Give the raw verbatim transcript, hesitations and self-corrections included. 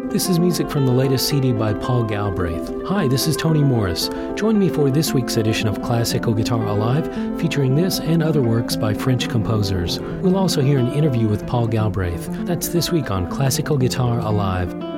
This is music from the latest C D by Paul Galbraith. Hi, this is Tony Morris. Join me for this week's edition of Classical Guitar Alive, featuring this and other works by French composers. We'll also hear an interview with Paul Galbraith. That's this week on Classical Guitar Alive.